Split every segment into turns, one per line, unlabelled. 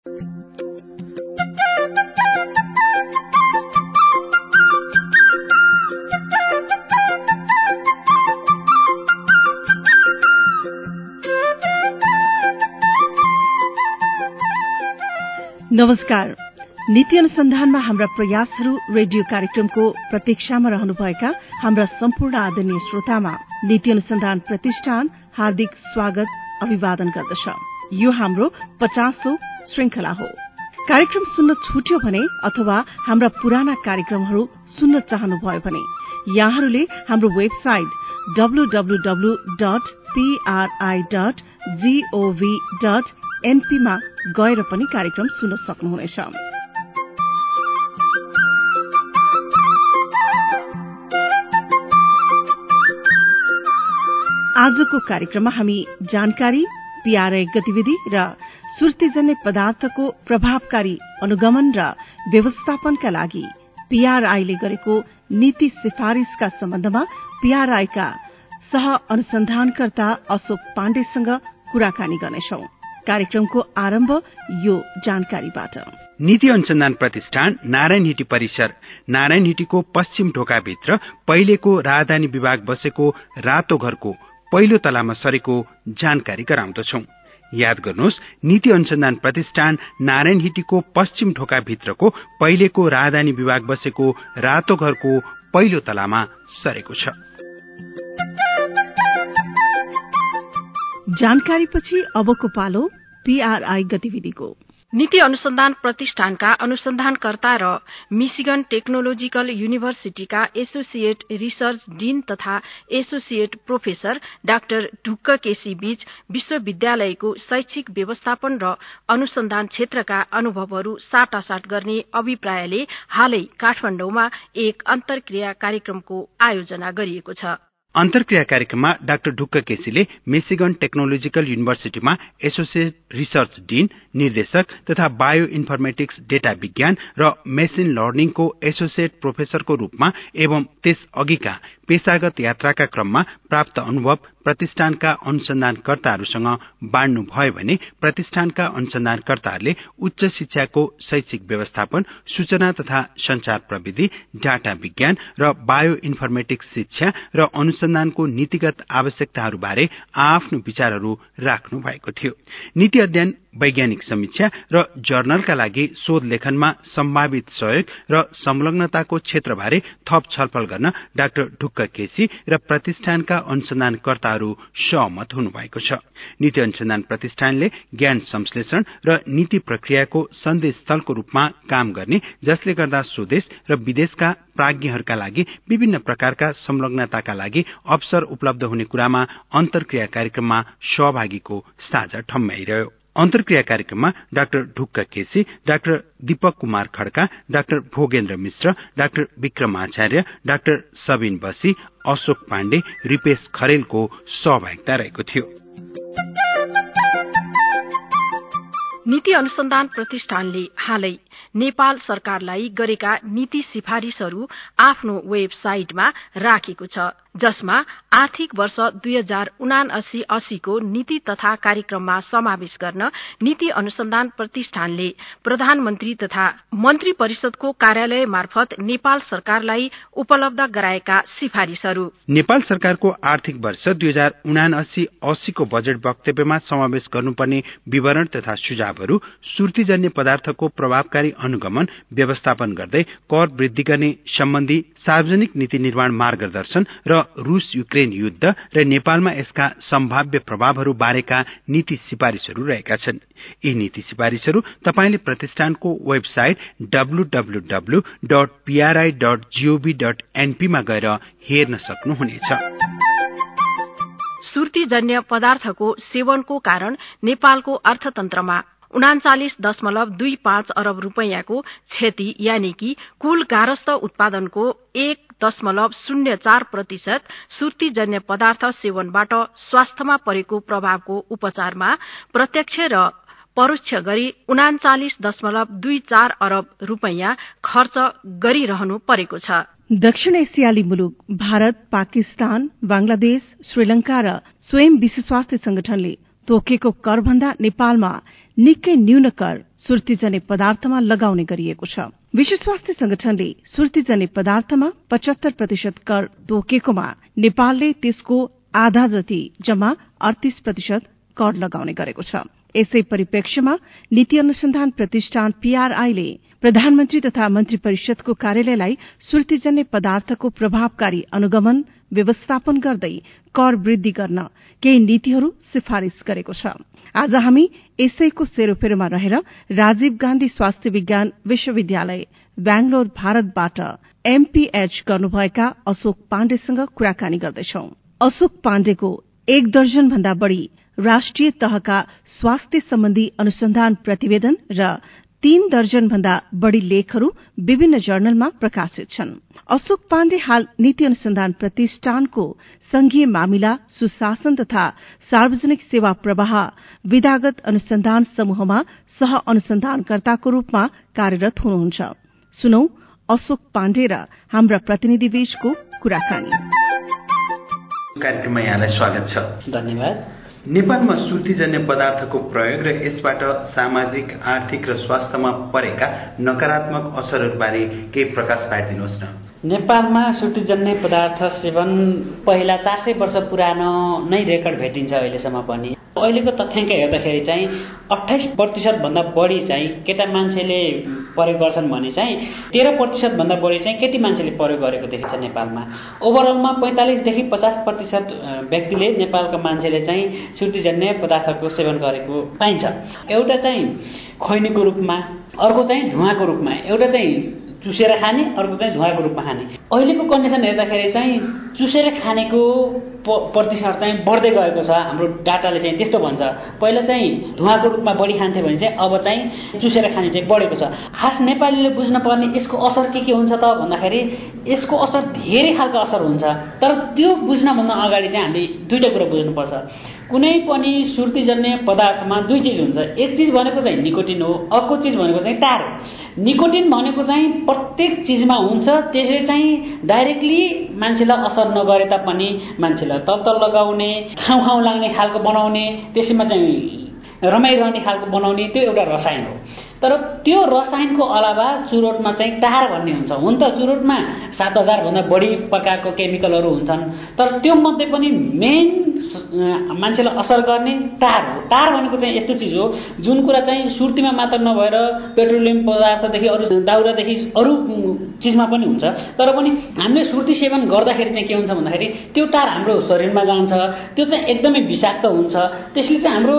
नमस्कार। नीति अनुसन्धानमा हाम्रा प्रयासहरू रेडियो कार्यक्रमको प्रतीक्षामा रहनुभएका हाम्रा सम्पूर्ण आदरणीय श्रोतामा नीति अनुसन्धान प्रतिष्ठान हार्दिक स्वागत अभिवादन गर्दछ। यो हाम्रो 50औं श्रृंखला हो। कार्यक्रम सुन्न छुट्यो भने अथवा हाम्रा पुराना कार्यक्रमहरू सुन्न चाहनुभयो भने यहाँहरूले हाम्रो वेबसाइट www.pri.gov.np मा गएर पनि कार्यक्रम सुन्न सक्नुहुनेछ। आजको कार्यक्रममा हामी जानकारी, पीआरआई गतिविधि र सुर्तीजन्य पदार्थको प्रभावकारी अनुगमन र व्यवस्थापनका लागि पीआरआईले गरेको नीति सिफारिशका सम्बन्धमा पीआरआईका सह अनुसन्धानकर्ता अशोक पाण्डेसँग कुराकानी गर्नेछौं। कार्यक्रमको आरम्भ यो जानकारीबाट।
नीति अनुसन्धान प्रतिष्ठान नारायण हिटी परिसर नारायण हिटीको पश्चिम ढोकाभित्र पहिलेको राजधानी विभाग बसेको रातो घरको पहिलो तलामा सरेको जानकारी गराउँदछौं। याद गर्नुहोस्, नीति अनुसन्धान प्रतिष्ठान नारायण हिटीको पश्चिम ढोकाभित्रको पहिलेको राजधानी विभाग बसेको रातो घरको पहिलो तलामा सरेको छ।
जानकारीपछि अबको पालो पीआरआई गतिविधिको।
नीति अनुसन्धान प्रतिष्ठानका अनुसन्धानकर्ता र मिशिगन टेक्नोलोजिकल युनिभर्सिटीका एसोसिएट रिसर्च डीन तथा associate professor doctor Dhukka KC बीच विश्वविद्यालयको शैक्षिक व्यवस्थापन र अनुसन्धान क्षेत्रका अनुभवहरू साटासाट गर्ने अभिप्रायले हालै काठमाडौँमा एक अन्तर्क्रिया कार्यक्रमको आयोजना गरिएको छ।
अन्तर्क्रिया कार्यक्रममा डाक्टर ढुक्क केसीले मिशिगन टेक्नोलोजिकल युनिभर्सिटीमा एसोसिएट रिसर्च डीन, निर्देशक तथा बायो इन्फर्मेटिक्स डेटा विज्ञान र मेसिन लर्निङको एसोसिएट प्रोफेसरको रूपमा एवं त्यस अघिका पेशागत यात्राका क्रममा प्राप्त अनुभव प्रतिष्ठानका अनुसन्धानकर्ताहरूसँग बाँड्नु भयो भने प्रतिष्ठानका अनुसन्धानकर्ताहरूले उच्च शिक्षाको शैक्षिक व्यवस्थापन, सूचना तथा संचार प्रविधि, डाटा विज्ञान र बायो इन्फर्मेटिक्स शिक्षा र अनुसन्धानको नीतिगत आवश्यकताहरूबारे आफ्नो विचारहरू राख्नु भएको थियो। नीति अध्ययन, वैज्ञानिक समीक्षा र जर्नलका लागि शोध लेखनमा सम्भावित सहयोग र संलग्नताको क्षेत्रबारे थप छलफल गर्न डाक्टर ढुक्क केसी र प्रतिष्ठानका अनुसन्धानकर्ताहरू सहमत हुनुभएको छ। नीति अनुसन्धान प्रतिष्ठानले ज्ञान संश्लेषण र नीति प्रक्रियाको सन्देशस्थलको रूपमा काम गर्ने, जसले गर्दा स्वदेश र विदेशका प्राज्ञहरूका लागि विभिन्न प्रकारका संलग्नताका लागि अवसर उपलब्ध हुने कुरामा अन्तर्क्रिया कार्यक्रममा सहभागीको साझा ठम्म्याइरह्यो। अन्तर्क्रिया कार्यक्रममा doctor Dhukka KC, doctor Deepak Kumar Khadka, doctor Bhogendra Mishra, doctor Bikram Acharya, doctor Sabin Basi, Ashok Pandey, रिपेश खरेलको सहभागिता रहेको थियो।
नीति अनुसन्धान प्रतिष्ठानले हालै नेपाल सरकारलाई गरेका नीति सिफारिशहरू आफ्नो वेबसाइटमा राखेको छ, जसमा आर्थिक वर्ष 2079-80 को नीति तथा कार्यक्रममा समावेश गर्न नीति अनुसन्धान प्रतिष्ठानले प्रधानमन्त्री तथा मन्त्री परिषदको कार्यालय मार्फत नेपाल सरकारलाई उपलब्ध गराएका सिफारिशहरू।
नेपाल सरकारको आर्थिक वर्ष 2079-80 को बजेट वक्तव्यमा समावेश गर्नुपर्ने विवरण तथा सुझावहरू सुर्तीजन्य पदार्थको प्रभावकारी अनुगमन, व्यवस्थापन गर्दै कर वृद्धि गर्ने सम्बन्धी सार्वजनिक नीति निर्माण मार्गदर्शन र रूस युक्रेन युद्ध र नेपालमा यसका सम्भाव्य प्रभावहरू बारेका नीति सिफारिशहरू रहेका छन्। यी नीति सिफारिशहरू तपाईले प्रतिष्ठानको वेबसाइट www.pri.gov.np मा गएर हेर्न सक्नुहुनेछ।
सुर्तीजन्य पदार्थको सेवनको कारण नेपालको अर्थतन्त्रमा 39.25 अरब रुपैयाँको क्षति, यानि कि कुल गारस्थ उत्पादनको 1.04% सुर्तीजन्य पदार्थ सेवनबाट स्वास्थ्यमा परेको प्रभावको उपचारमा प्रत्यक्ष र परोक्ष गरी 39.24 अरब रुपैयाँ खर्च गरिरहनु परेको छ।
दक्षिण एसियाली मुलुक भारत, पाकिस्तान, बंगलादेश, श्रीलंका र स्वयं विश्व स्वास्थ्य संगठनले तोकेको करभन्दा नेपालमा निकै न्यून कर सुर्तीजन्य पदार्थमा लगाउने गरिएको छ। विश्व स्वास्थ्य संगठनले सुर्तीजन्य पदार्थमा 75% कर तोकेकोमा नेपालले त्यसको आधा जति जम्मा 38% कर लगाउने गरेको छ। यसै परिप्रेक्ष्यमा नीति अनुसन्धान प्रतिष्ठान पीआरआईले प्रधानमन्त्री तथा मन्त्री परिषदको कार्यालयलाई सुर्तीजन्य पदार्थको प्रभावकारी अनुगमन व्यवस्थापन गर्दै कर वृद्धि गर्न केही नीतिहरू सिफारिश गरेको छ। आज हामी यसैको सेरोफेरोमा रहेर राजीव गान्धी स्वास्थ्य विज्ञान विश्वविद्यालय बेंगलोर भारतबाट एमपीएच गर्नुभएका अशोक पाण्डेसँग कुराकानी गर्दैछौ। अशोक पाण्डेको 1 दर्जन भन्दा बढ़ी राष्ट्रिय तहका स्वास्थ्य सम्बन्धी अनुसन्धान प्रतिवेदन र 3 दर्जन भन्दा बढ़ी लेखहरू विभिन्न जर्नलमा प्रकाशित छन्। अशोक पाण्डे हाल नीति अनुसन्धान प्रतिष्ठानको संघीय मामिला सुशासन तथा सार्वजनिक सेवा प्रवाह विधागत अनुसन्धान समूहमा सह अनुसन्धानकर्ताको रूपमा कार्यरत हुनुहुन्छ। सुनौ अशोक पाण्डे र हाम्रा प्रतिनिधि बीचको कुराकानी।
कार्यक्रममा यहाँलाई स्वागत छ।
धन्यवाद।
नेपालमा सुर्तीजन्य पदार्थको प्रयोग र यसबाट सामाजिक, आर्थिक र स्वास्थ्यमा परेका नकारात्मक असरहरूबारे केही प्रकाश पारिदिनुहोस् न।
नेपालमा सुर्तीजन्य पदार्थ सेवन पहिला 400 वर्ष पुरानो नै रेकर्ड भेटिन्छ अहिलेसम्म पनि। अहिलेको तथ्याङ्क हेर्दाखेरि चाहिँ 28% भन्दा बढी चाहिँ केटा मान्छेले प्रयोग गर्छन् भने चाहिँ 13% भन्दा बढी चाहिँ केटी मान्छेले प्रयोग गरेको देखिन्छ नेपालमा। ओभरअलमा 45 देखि 50% व्यक्तिले नेपालका मान्छेले चाहिँ सुर्तीजन्य पदार्थको सेवन गरेको पाइन्छ। एउटा चाहिँ खैनीको रूपमा, अर्को चाहिँ धुवाको रूपमा, एउटा चाहिँ चुसेर खाने, अर्को चाहिँ धुवाको रूपमा खाने। अहिलेको कन्डिसन हेर्दाखेरि चाहिँ चुसेर खानेको प्रतिशत चाहिँ बढ्दै गएको छ। हाम्रो डाटाले चाहिँ त्यस्तो भन्छ। पहिला चाहिँ धुवाको रूपमा बढी खान्थे भने चाहिँ अब चाहिँ चुसेर खाने चाहिँ बढेको छ। खास नेपालीले बुझ्न पर्ने यसको असर के हुन्छ त भन्दाखेरि यसको असर धेरै खालको असर हुन्छ। तर त्यो बुझ्नभन्दा अगाडि चाहिँ हामीले दुईटा कुरा बुझ्नुपर्छ। कुनै पनि सुर्तीजन्य पदार्थमा दुई चीज हुन्छ। एक चीज भनेको चाहिँ निकोटिन हो, अर्को चीज भनेको चाहिँ टार हो। निकोटिन भनेको चाहिँ प्रत्येक चीजमा हुन्छ। त्यसले चाहिँ डाइरेक्टली मान्छेलाई असर नगरे तापनि मान्छेलाई तल लगाउने, खाउ लाग्ने खालको बनाउने, त्यसैमा चाहिँ रमाइरहने खालको बनाउने त्यो एउटा रसायन हो। तर त्यो रसायनको अलावा चुरोटमा चाहिँ टार भन्ने हुन्छ। हुन त चुरोटमा 7000 भन्दा बढी प्रकारको केमिकलहरू हुन्छन्, तर त्यो मध्ये पनि मेन मान्छेलाई असर गर्ने टार हो। टार भनेको चाहिँ यस्तो चीज हो जुन कुरा चाहिँ सुर्तीमा मात्र नभएर पेट्रोलियम पदार्थदेखि अरू दाउरादेखि अरू चीजमा पनि हुन्छ। तर पनि हामीले सुर्ती सेवन गर्दाखेरि चाहिँ के हुन्छ भन्दाखेरि त्यो टार हाम्रो शरीरमा जान्छ। त्यो चाहिँ एकदमै विषाक्त हुन्छ। त्यसले चाहिँ हाम्रो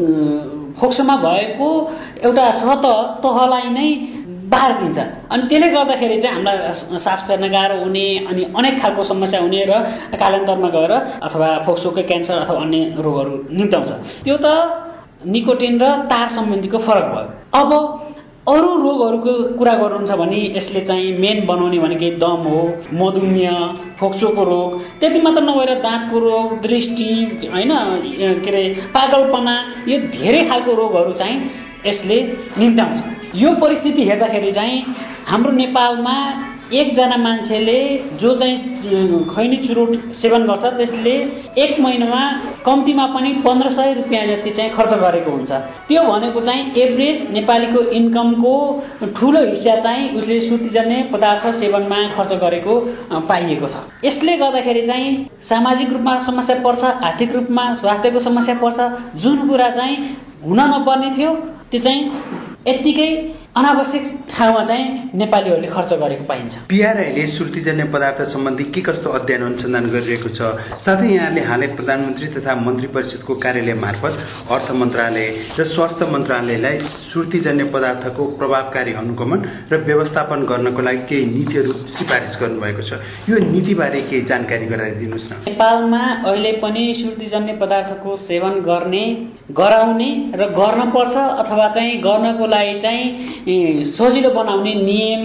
फोक्सोमा भएको एउटा तहलाई नै बाहर दिन्छ। अनि त्यसले गर्दाखेरि चाहिँ हामीलाई सास फेर्न गाह्रो हुने अनि अनेक खालको समस्या हुने र कालान्तरमा गएर अथवा फोक्सोकै क्यान्सर अथवा अन्य रोगहरू निम्त्याउँछ। त्यो त निकोटिन र टार सम्बन्धीको फरक भयो। अब अरू रोगहरूको कुरा गर्नुहुन्छ भने यसले चाहिँ मेन बनाउने भनेको दम हो, मधुमेह, फोक्सोको रोग, त्यति मात्र नभएर दाँतको रोग, दृष्टि, हैन के अरे पागलपना, यो धेरै खालको रोगहरू चाहिँ यसले निम्त्याउँछ। यो परिस्थिति हेर्दाखेरि चाहिँ हाम्रो नेपालमा एकजना मान्छेले जो चाहिँ खैनी चुरोट सेवन गर्छ त्यसले एक महिनामा कम्तीमा पनि 1500 रुपियाँ जति चाहिँ खर्च गरेको हुन्छ। त्यो भनेको चाहिँ एभरेज नेपालीको इन्कमको ठूलो हिस्सा चाहिँ उसले सुर्तीजन्य पदार्थ सेवनमा खर्च गरेको पाइएको छ। यसले गर्दाखेरि चाहिँ सामाजिक रूपमा समस्या पर्छ, आर्थिक रूपमा स्वास्थ्यको समस्या पर्छ। जुन कुरा चाहिँ हुन नपर्ने थियो त्यो चाहिँ यतिकै अनावश्यक ठाउँमा चाहिँ नेपालीहरूले खर्च गरेको पाइन्छ।
पीआरआईले सुर्तीजन्य पदार्थ सम्बन्धी के कस्तो अध्ययन अनुसन्धान गरिरहेको छ? साथै यहाँले हालै प्रधानमन्त्री तथा मन्त्री परिषदको कार्यालय मार्फत अर्थ मन्त्रालय र स्वास्थ्य मन्त्रालयलाई सुर्तीजन्य पदार्थको प्रभावकारी अनुगमन र व्यवस्थापन गर्नको लागि केही नीतिहरू सिफारिस गर्नुभएको छ। यो नीतिबारे केही जानकारी गराइदिनुहोस् न।
नेपालमा अहिले पनि सुर्तीजन्य पदार्थको सेवन गर्ने, गराउने र गर्न पर्छ अथवा चाहिँ गर्नको लागि चाहिँ सजिलो बनाउने नियम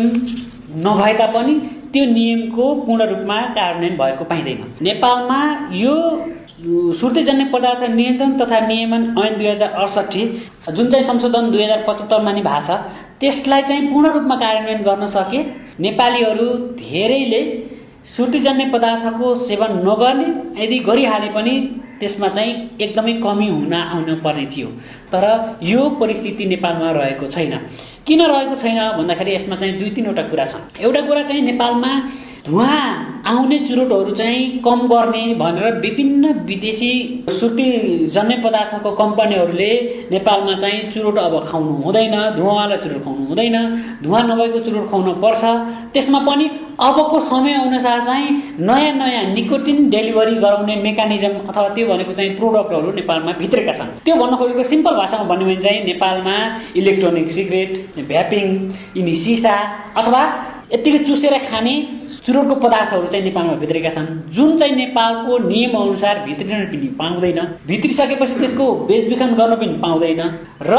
नभए तापनि त्यो नियमको पूर्ण रूपमा कार्यान्वयन भएको पाइँदैन। नेपालमा यो सुर्तीजन्य पदार्थ नियन्त्रण तथा नियमन ऐन 2068 जुन चाहिँ संशोधन 2075 मा नि भएको छ त्यसलाई चाहिँ पूर्ण रूपमा कार्यान्वयन गर्न सके नेपालीहरू धेरैले सुर्तीजन्य पदार्थको सेवन नगर्ने, यदि गरिहाले पनि त्यसमा चाहिँ एकदमै कमी आउन पर्ने थियो। तर यो परिस्थिति नेपालमा रहेको छैन। किन रहेको छैन भन्दाखेरि यसमा चाहिँ 2-3 कुरा छन्। एउटा कुरा चाहिँ नेपालमा धुवा आउने चुरोटहरू चाहिँ कम गर्ने भनेर विभिन्न विदेशी सुर्तीजन्य पदार्थको कम्पनीहरूले नेपालमा चाहिँ चुरोट अब खाउनु हुँदैन, धुवावाला चुरोट खाउनु हुँदैन, धुवा नभएको चुरोट खाउन पर्छ। त्यसमा पनि अबको समय अनुसार चाहिँ नयाँ निकोटिन डेलिभरी गराउने मेकानिजम अथवा त्यो भनेको चाहिँ प्रोडक्टहरू नेपालमा भित्रेका छन्। त्यो भन्न खोजेको सिम्पल भाषामा भन्यो भने चाहिँ नेपालमा इलेक्ट्रोनिक सिगरेट, भ्यापिङ, यिनी सिसा अथवा यतिकै चुसेर खाने चुरोटको पदार्थहरू चाहिँ नेपालमा भित्रेका छन्, जुन चाहिँ नेपालको नियम अनुसार भित्रिन पनि पाउँदैन। भित्रिसकेपछि त्यसको बेचबिखन गर्न पनि पाउँदैन र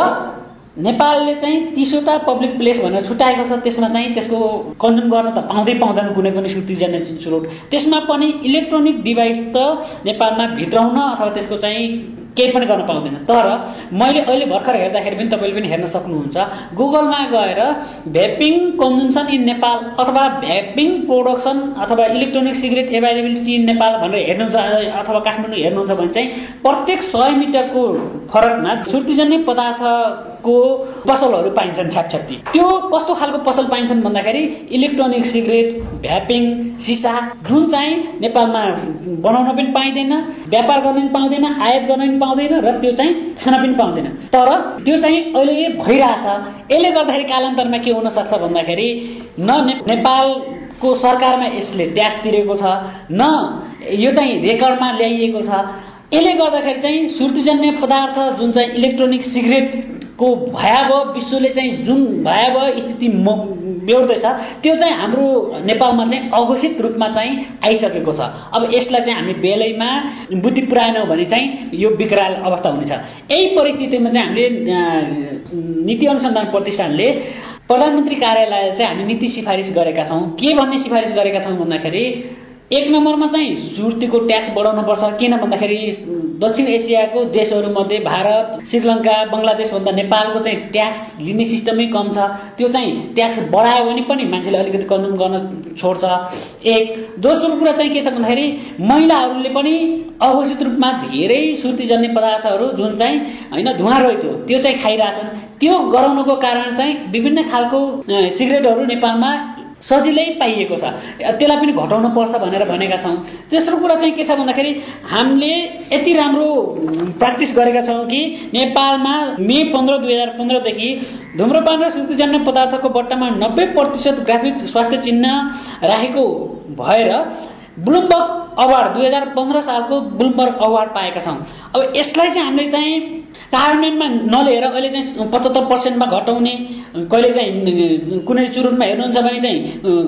नेपालले चाहिँ 30वटा पब्लिक प्लेस भनेर छुट्याएको छ। त्यसमा चाहिँ त्यसको कन्ज्युम गर्न त पाउँदैन कुनै पनि सुर्तीजन्य चुरोट। त्यसमा पनि इलेक्ट्रोनिक डिभाइस त नेपालमा भित्राउन अथवा त्यसको चाहिँ केही पनि गर्न पाउँदैन। तर मैले अहिले भर्खर हेर्दाखेरि पनि तपाईँले पनि हेर्न सक्नुहुन्छ, गुगलमा गएर भ्यापिङ कन्जम्सन इन नेपाल अथवा भ्यापिङ प्रोडक्सन अथवा electronic cigarette availability in Nepal भनेर हेर्नुहुन्छ अथवा काठमाडौँ हेर्नुहुन्छ भने चाहिँ प्रत्येक 100 मिटरको फरकमा सुर्तीजन्य पदार्थको पसलहरू पाइन्छन् छ्यापछ्याप्ती। त्यो कस्तो खालको पसल पाइन्छन् भन्दाखेरि इलेक्ट्रोनिक सिगरेट, भ्यापिङ, सिसा जुन चाहिँ नेपालमा बनाउन पनि पाइँदैन, व्यापार गर्न पनि पाउँदैन, आयात गर्न पनि पाउँदैन र त्यो चाहिँ खान पनि पाउँदैन। तर त्यो चाहिँ अहिले भइरहेछ। यसले गर्दाखेरि कालान्तरमा के हुन सक्छ भन्दाखेरि न नेपालको सरकारमा यसले ट्याक्स तिरेको छ, न यो चाहिँ रेकर्डमा ल्याइएको छ। यसले गर्दाखेरि चाहिँ सुर्तीजन्य पदार्थ जुन चाहिँ इलेक्ट्रोनिक सिगरेटको भयावह विश्वले चाहिँ जुन भयावह स्थिति बेहोर्दैछ त्यो चाहिँ हाम्रो नेपालमा चाहिँ अघोषित रूपमा चाहिँ आइसकेको छ। अब यसलाई चाहिँ हामी बेलैमा बुद्धि पुर्याएनौँ भने चाहिँ यो विकराल अवस्था हुनेछ। यही परिस्थितिमा चाहिँ हामीले नीति अनुसन्धान प्रतिष्ठानले प्रधानमन्त्री कार्यालयले चाहिँ हामी नीति सिफारिस गरेका छौँ। के भन्ने सिफारिस गरेका छौँ भन्दाखेरि 1 नम्बरमा चाहिँ सुर्तीको ट्याक्स बढाउनु पर्छ। किन भन्दाखेरि दक्षिण एसियाको देशहरूमध्ये भारत, श्रीलङ्का, बङ्गलादेश भन्दा नेपालको चाहिँ ट्याक्स लिने सिस्टमै कम छ। त्यो चाहिँ ट्याक्स बढायो भने पनि मान्छेले अलिकति कन्ज्युम गर्न छोड्छ। दोस्रो कुरा चाहिँ के छ भन्दाखेरि महिलाहरूले पनि अघोषित रूपमा धेरै सुर्तीजन्य पदार्थहरू जुन चाहिँ हैन धुवा रहित त्यो चाहिँ खाइरहेछन्। त्यो गराउनुको कारण चाहिँ विभिन्न खालको सिगरेटहरू नेपालमा सजिलै पाइएको छ। त्यसलाई पनि घटाउनु पर्छ भनेर भनेका छौँ। तेस्रो कुरा चाहिँ के छ भन्दाखेरि हामीले यति राम्रो प्र्याक्टिस गरेका छौँ कि नेपालमा मे 15, 2015 देखि धुम्रपान र सुर्तीजन्य पदार्थको बट्टामा 90% ग्राफिक स्वास्थ्य चिन्ह राखेको भएर ब्लुमबर्ग अवार्ड 2015 सालको ब्लुमबर्ग अवार्ड पाएका छौँ। अब यसलाई चाहिँ हामीले चाहिँ कार्यान्वयनमा नलिएर अहिले चाहिँ 75% मा घटाउने, कहिले चाहिँ कुनै चुरोटमा हेर्नुहुन्छ भने चाहिँ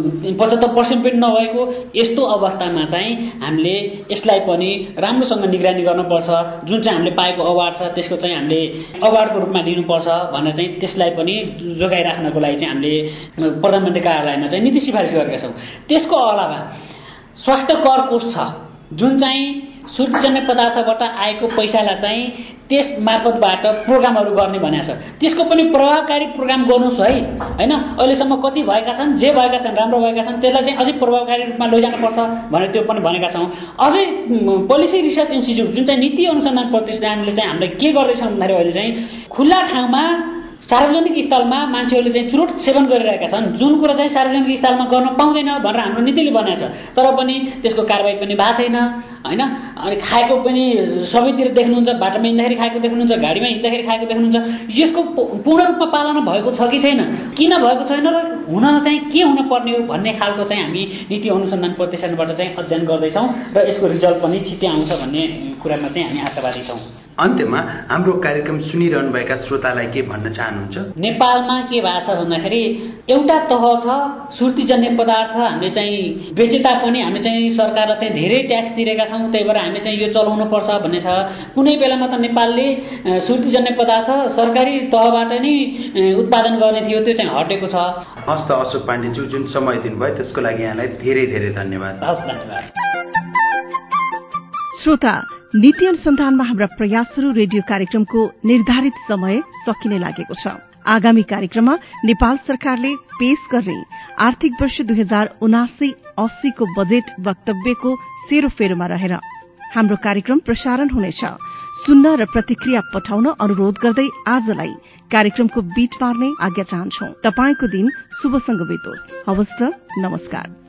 75% पनि नभएको यस्तो अवस्थामा चाहिँ हामीले यसलाई पनि राम्रोसँग निगरानी गर्नुपर्छ। जुन चाहिँ हामीले पाएको अवार्ड छ त्यसको चाहिँ हामीले अवार्डको रूपमा दिनुपर्छ भनेर चाहिँ त्यसलाई पनि जोगाइराख्नको लागि चाहिँ हामीले प्रधानमन्त्री कार्यालयमा चाहिँ नीति सिफारिस गरेका छौँ। त्यसको अलावा स्वास्थ्य कर कोष छ जुन चाहिँ सुर्तीजन्य पदार्थबाट आएको पैसालाई चाहिँ त्यस मार्फतबाट प्रोग्रामहरू गर्ने भनेको छ। त्यसको पनि प्रभावकारी प्रोग्राम गर्नुहोस् है हैन। अहिलेसम्म कति भएका छन्, जे भएका छन्, राम्रो भएका छन्, त्यसलाई चाहिँ अझै प्रभावकारी रूपमा लैजानुपर्छ भनेर त्यो पनि भनेका छौँ। अझै पोलिसी रिसर्च इन्स्टिट्युट जुन चाहिँ नीति अनुसन्धान प्रतिष्ठानले चाहिँ हामीले के गर्दैछ भन्दाखेरि अहिले चाहिँ खुल्ला ठाउँमा सार्वजनिक स्थलमा मान्छेहरूले चाहिँ चुरोट सेवन गरिरहेका छन्, जुन कुरा चाहिँ सार्वजनिक स्थलमा गर्न पाउँदैन भनेर हाम्रो नीतिले भनेको छ। तर पनि त्यसको कारबाही पनि भएको छैन हैन। अनि खाएको पनि सबैतिर देख्नुहुन्छ, बाटोमा हिँड्दाखेरि खाएको देख्नुहुन्छ, गाडीमा हिँड्दाखेरि खाएको देख्नुहुन्छ। यसको पूर्ण रूपमा पालना भएको छ कि छैन, किन भएको छैन र हुन चाहिँ के हुन पर्ने हो भन्ने खालको चाहिँ हामी नीति अनुसन्धान प्रतिष्ठानबाट चाहिँ अध्ययन गर्दैछौँ र यसको रिजल्ट पनि छिट्टै आउँछ भन्ने कुरामा चाहिँ हामी आशावादी छौँ।
अन्त्यमा हाम्रो कार्यक्रम सुनिरहनुभएका श्रोतालाई के भन्न चाहनुहुन्छ? नेपालमा
के भएको छ भन्दाखेरि एउटा तह छ सुर्तीजन्य पदार्थ हामीले चाहिँ बेचे तापनि हामी चाहिँ सरकारलाई चाहिँ धेरै ट्याक्स तिरेका छौँ, त्यही भएर हामी चाहिँ यो चलाउनु पर्छ भन्ने छ। कुनै बेलामा त नेपालले सुर्तीजन्य पदार्थ सरकारी तहबाट नै उत्पादन गर्ने थियो, त्यो चाहिँ हटेको छ।
हस् त अशोक पाण्डेज्यू, जुन समय दिनुभयो त्यसको लागि यहाँलाई धेरै धेरै धन्यवाद।
हस्, धन्यवाद।
श्रोता, नीति अनुसन्धानमा हाम्रा प्रयासहरू रेडियो कार्यक्रमको निर्धारित समय सकिने लागेको छ। आगामी कार्यक्रममा नेपाल सरकारले पेश गर्ने आर्थिक वर्ष 2079-80 को बजेट वक्तव्यको सेरोफेरोमा रहेर हाम्रो कार्यक्रम प्रसारण हुनेछ। सुन्न र प्रतिक्रिया पठाउन अनुरोध गर्दै आजलाई कार्यक्रमको बीट पार्ने आज्ञा चाहन्छौ। तपाईंको दिन शुभसँग बितोस्। हवस् त, नमस्कार।